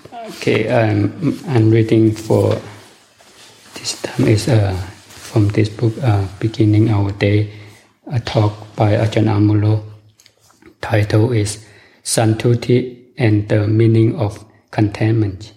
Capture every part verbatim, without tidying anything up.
Okay, um, I'm reading for this time is uh, from this book, uh, Beginning Our Day, a talk by Ajahn Amaro. Title is Santuti and the Meaning of Contentment.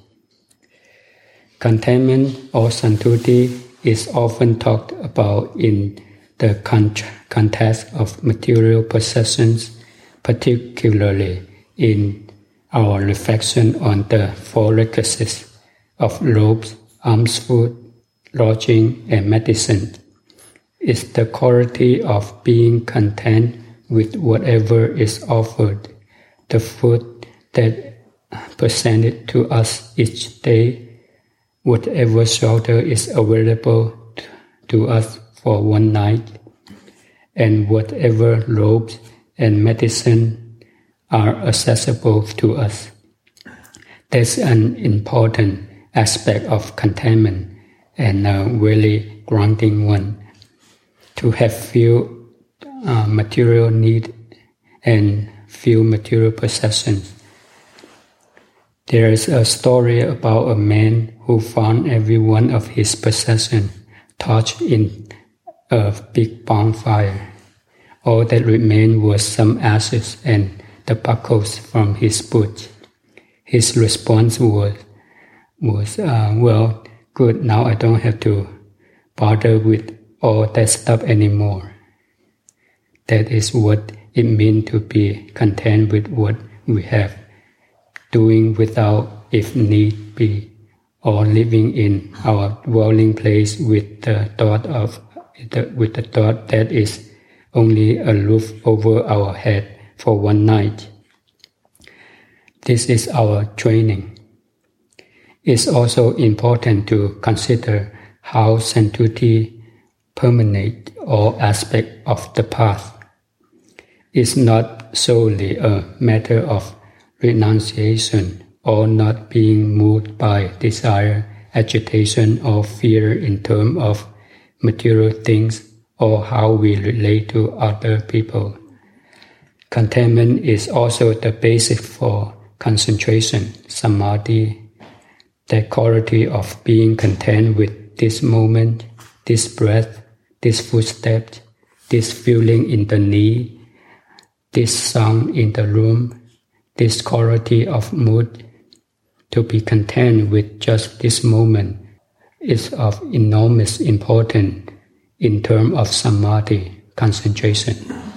Contentment or Santuti is often talked about in the context of material possessions, particularly in our reflection on the four requisites of robes, alms, food, lodging, and medicine. It's the quality of being content with whatever is offered, the food that presented to us each day, whatever shelter is available to us for one night, and whatever robes and medicine are accessible to us. That's an important aspect of contentment and a really grounding one. To have few uh, material needs and few material possessions. There is a story about a man who found every one of his possessions torched in a big bonfire. All that remained was some ashes and the buckles from his boots. His response was, was uh, well, good, now I don't have to bother with all that stuff anymore. That is what it means to be content with what we have, doing without if need be, or living in our dwelling place with the thought of the, with the thought that is only a roof over our head for one night. This is our training. It's also important to consider how Santuti permeates all aspects of the path. It's not solely a matter of renunciation or not being moved by desire, agitation, or fear in terms of material things or how we relate to other people. Contentment is also the basis for concentration, samadhi, the quality of being content with this moment, this breath, this footstep, this feeling in the knee, this sound in the room, this quality of mood. To be content with just this moment is of enormous importance in terms of samadhi, concentration.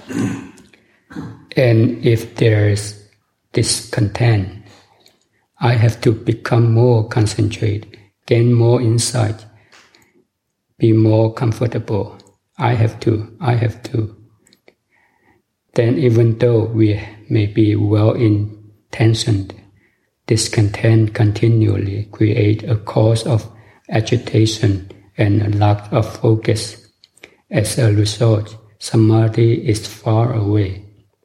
And if there is discontent, I have to become more concentrated, gain more insight, be more comfortable. I have to, I have to. Then even though we may be well-intentioned, discontent continually creates a cause of agitation and a lack of focus. As a result, samadhi is far away.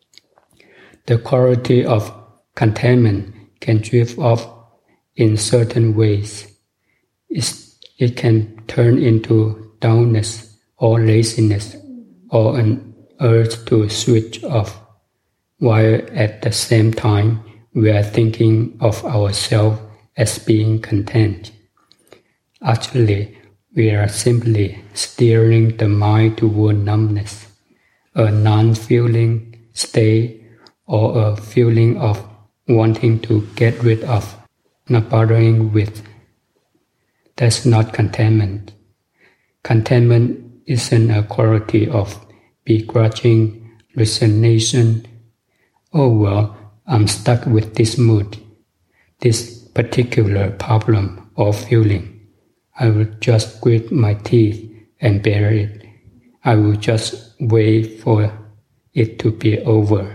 The quality of contentment can drift off in certain ways. It's, it can turn into dullness or laziness or an urge to switch off, while at the same time we are thinking of ourselves as being content. Actually, we are simply steering the mind toward numbness, a non-feeling state or a feeling of wanting to get rid of, not bothering with. That's not contentment. Contentment isn't a quality of begrudging resignation. Oh well, I'm stuck with this mood, this particular problem or feeling. I will just grit my teeth and bear it. I will just wait for it to be over.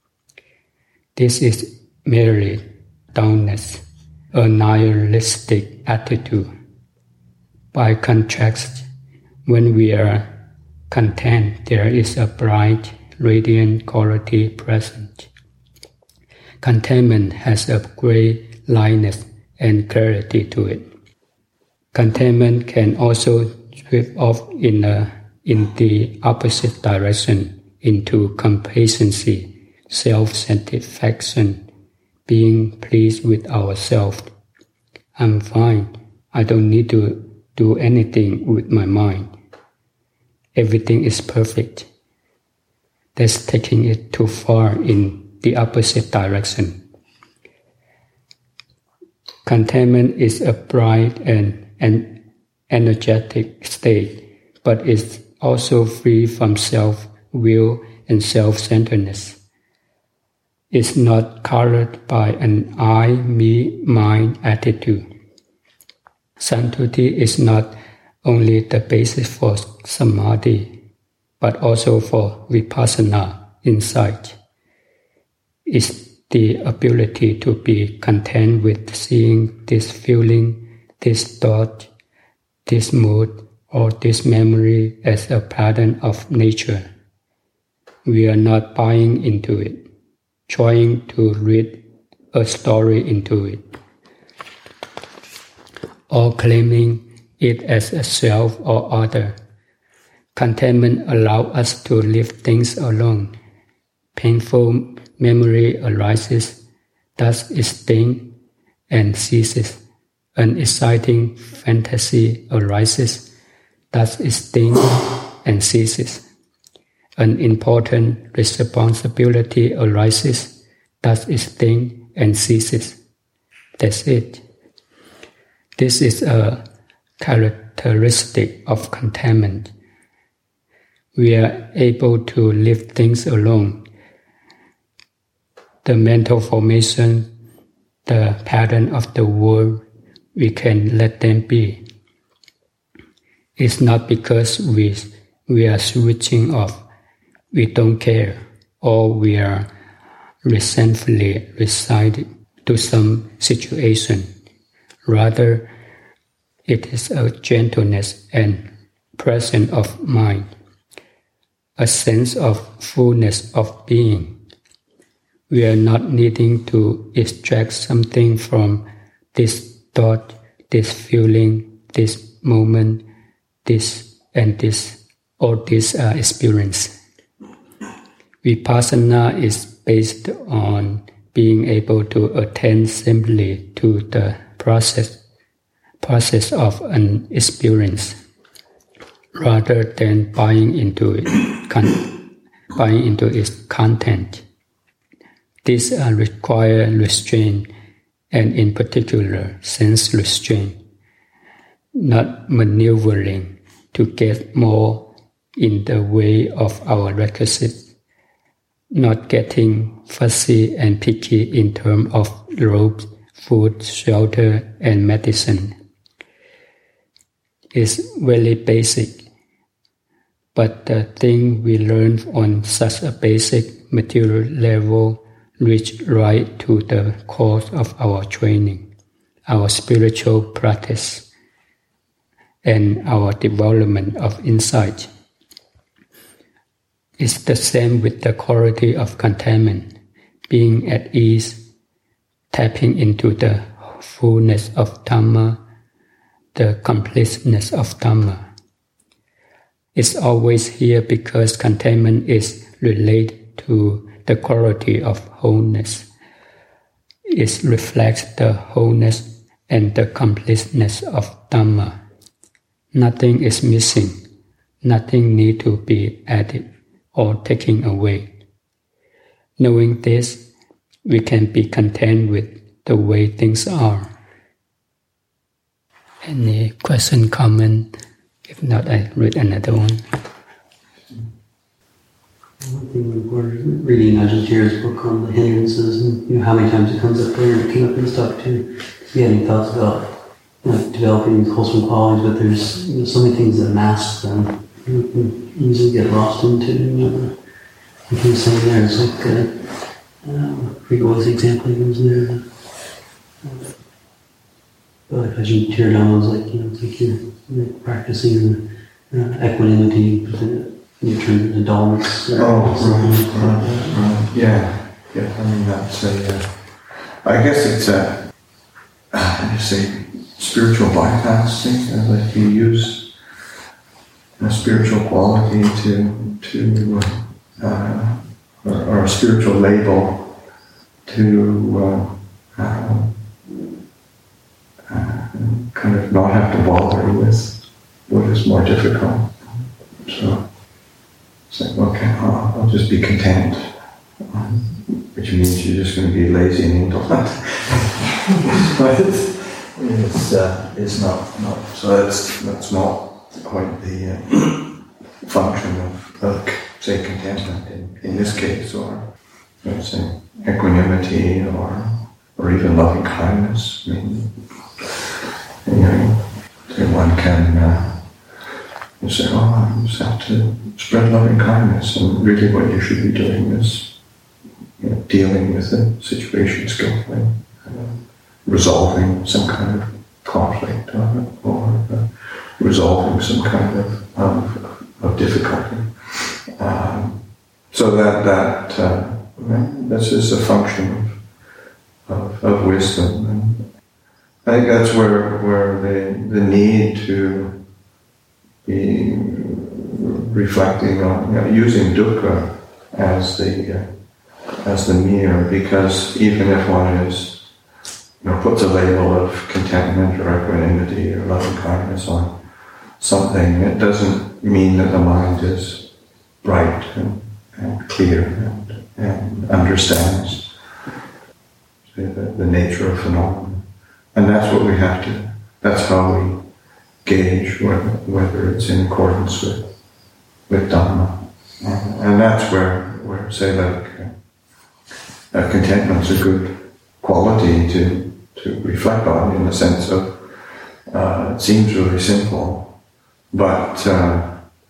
This is merely dullness, a nihilistic attitude. By contrast, when we are content, there is a bright, radiant quality present. Contentment has a great lightness and clarity to it. Contentment can also drift off in, a, in the opposite direction into complacency, self-satisfaction, being pleased with ourselves I'm fine. I don't need to do anything with my mind. Everything is perfect. That's taking it too far in the opposite direction. Contentment is a bright and an energetic state, but it's also free from self-will and self-centeredness. It's not colored by an I, me, mine attitude. Santuti is not only the basis for samadhi, but also for vipassana insight. It's the ability to be content with seeing this feeling, this thought, this mood, or this memory as a pattern of nature. We are not buying into it, trying to read a story into it, or claiming it as a self or other. Contentment allows us to leave things alone. Painful memory arises, thus it stings and ceases. An exciting fantasy arises, thus it stings and ceases. An important responsibility arises, thus it stings and ceases. That's it. This is a characteristic of contentment. We are able to leave things alone. The mental formation, the pattern of the world, we can let them be. It's not because we, we are switching off, we don't care, or we are resentfully resigned to some situation. Rather, it is a gentleness and presence of mind, a sense of fullness of being. We are not needing to extract something from this thought, this feeling, this moment, this and this, or this uh, experience. Vipassana is based on being able to attend simply to the process, process of an experience, rather than buying into it, con- buying into its content. This uh, requires restraint, and in particular, sense restraint, not maneuvering to get more in the way of our requisites, not getting fussy and picky in terms of robes, food, shelter, and medicine. It's very basic, but the thing we learn on such a basic material level reach right to the core of our training, our spiritual practice, and our development of insight. It's the same with the quality of contentment, being at ease, tapping into the fullness of Dhamma, the completeness of Dhamma. It's always here because contentment is related to the quality of wholeness. It reflects the wholeness and the completeness of Dhamma. Nothing is missing. Nothing needs to be added or taken away. Knowing this, we can be content with the way things are. Any question, comment? If not, I read another one. One thing we're reading Ajahn Chah's book on the hindrances, and you know how many times it comes up there, and it came up in stuff too. If you have any thoughts about like developing these wholesome qualities, but there's you know, so many things that mask them. You can easily get lost into. You know, like he was saying there, it's like uh, um, I forget what was the example he was there. Uh, but like Ajahn Chah was like, you know, it's like you're, you're practicing uh, equanimity, but then you turn into dullness. Oh, right, right, right. Yeah, yeah. I mean, that's a. Uh, I guess it's a. Uh, you say spiritual bypassing, uh, like you use a spiritual quality to to uh, or, or a spiritual label to uh, uh, uh, kind of not have to bother with what is more difficult. So it's like, okay, I'll, I'll just be content, um, which means you're just going to be lazy and indolent. But it's, it's, uh, it's not, not, so that's, that's not quite the uh, function of, of, say, contentment in, in this case, or let's say equanimity, or or even loving kindness. I mean, you know, one can uh, you say, oh, I just have to spread loving kindness, and really what you should be doing is, you know, dealing with the situation skillfully, uh, resolving some kind of conflict, or, or uh, resolving some kind of of, of difficulty. Um, so that that uh, this is a function of, of, of wisdom, and I think that's where where the the need to be reflecting on, you know, using dukkha as the uh, as the mirror, because even if one is, you know, puts a label of contentment or equanimity or loving kindness on something, it doesn't mean that the mind is bright and, and clear and, and understands the, the nature of phenomena. And that's what we have to, that's how we gauge whether, whether it's in accordance with, with Dhamma. And, and that's where, where, say, like, uh, uh, contentment's a good quality to, to reflect on, in the sense of, uh, it seems really simple, but uh,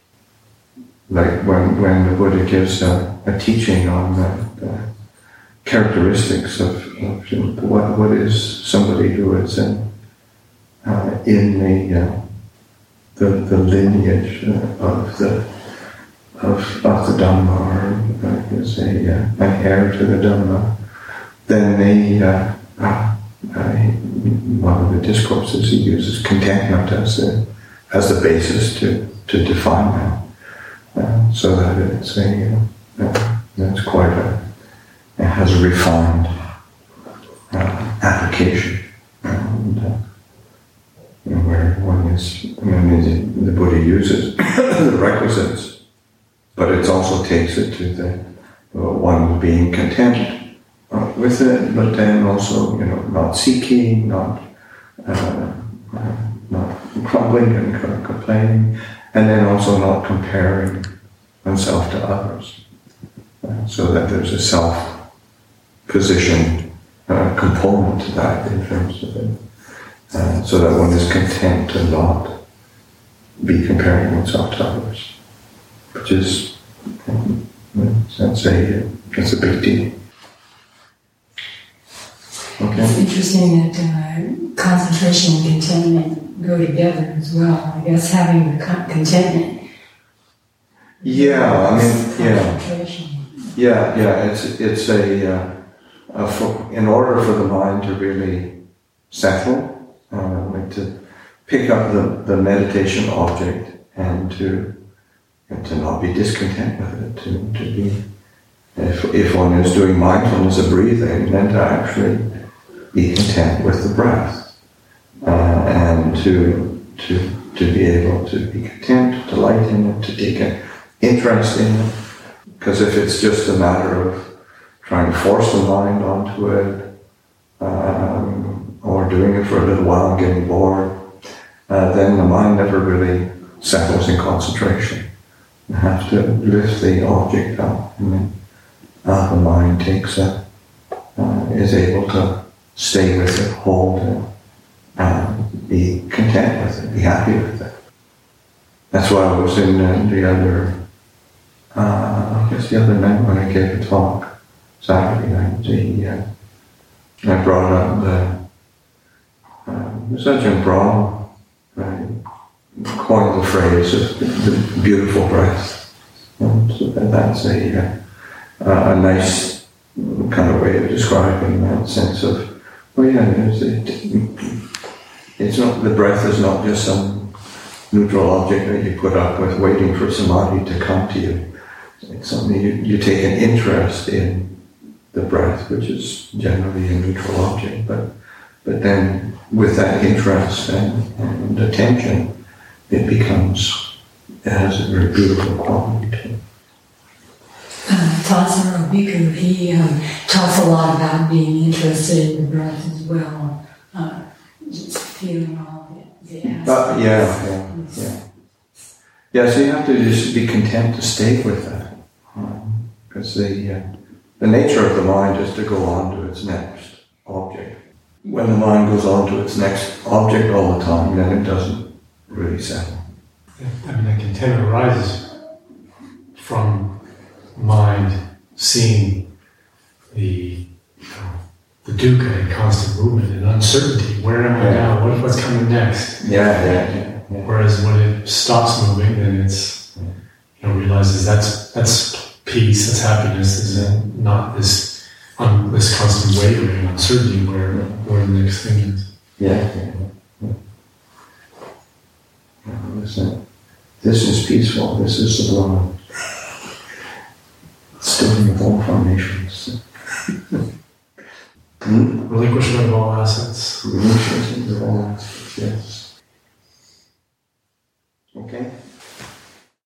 like when when the Buddha gives a, a teaching on the, the characteristics of, of, you know, what what is somebody who is in uh, in the, uh, the the lineage uh, of the of, of the Dhamma, or uh, is a uh, an heir to the Dhamma, then they uh, uh, uh, one of the discourses he uses contentment as the as the basis to to define that. Uh, so that it's a, uh, it's quite a, it has a refined uh, application, and uh, where one is, I mean, the Buddha uses the requisites, but it also takes it to the uh, one being content uh, with it, but then also, you know, not seeking, not uh, uh, not grumbling and complaining, and then also not comparing oneself to others, uh, so that there's a self-position uh, component to that in terms of it, uh, so that one is content to not be comparing oneself to others, which is, um, that's a, that's a big deal. Okay. It's interesting that uh, concentration and contentment go together as well. I guess having the con- contentment. Yeah, I mean, yeah, yeah, yeah. It's it's a, uh, a for, in order for the mind to really settle, uh, like to pick up the, the meditation object and to and to not be discontent with it, to to be, if if one is doing mindfulness of breathing, then to actually be content with the breath, uh, and to to to be able to be content, to delight in it, to take an interest in it. Because if it's just a matter of trying to force the mind onto it, um, or doing it for a little while and getting bored, uh, then the mind never really settles in concentration. You have to lift the object up, and then uh, the mind takes a, uh, is able to stay with it, hold it, and be content with it, be happy with it. That's why I was in uh, the other, uh, I guess the other night when I gave a talk, Saturday night, the, uh, I brought up the, uh, Sajjan Brahm uh, coined the phrase of the, the beautiful breath. And so that's a, uh, a nice kind of way of describing that sense of, well, yeah, it's, it, it's not, the breath is not just some neutral object that you put up with waiting for samadhi to come to you. It's something you, you take an interest in the breath, which is generally a neutral object, but but then with that interest and, and attention, it becomes, it has a very beautiful quality to it. Uh, Tassaro Bhikkhu, he um, talks a lot about being interested in the breath as well, uh, just feeling all the, the aspects. But yeah, yeah, yeah. Yeah, so you have to just be content to stay with that. Because um, the, uh, the nature of the mind is to go on to its next object. When the mind goes on to its next object all the time, then it doesn't really settle. I mean, that contentment arises from mind seeing the, you know, the dukkha and constant movement and uncertainty. Where am I Yeah. now? What, what's coming next? Yeah, yeah, yeah, yeah. Whereas when it stops moving, then it's, you know, realizes that's that's peace, that's happiness, is not this um, this constant wavering, uncertainty where where the next thing is. Yeah, yeah, yeah. Yeah, listen, this is peaceful, this is sublime. Stilling of all formations. hmm? Relinquishment of all assets. Relinquishment of all assets, yes. Okay.